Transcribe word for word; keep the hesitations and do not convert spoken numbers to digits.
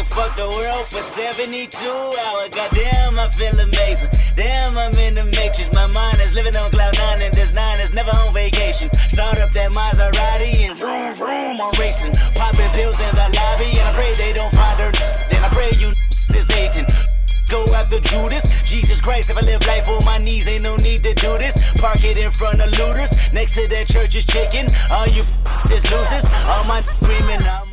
can fuck the world for seventy-two hours. Goddamn, I feel amazing. Damn, I'm in the matrix. My mind is living on cloud nine, and this nine is never on vacation. Start up that Maserati and vroom, vroom, I'm racing. Popping pills in the lobby, and I pray they don't find her. Then I pray you is Satan. Go after Judas. Jesus Christ, if I live life on my knees, ain't no need to do this. Park it in front of looters. Next to that church is chicken. All you just losers. All my screaming, I'm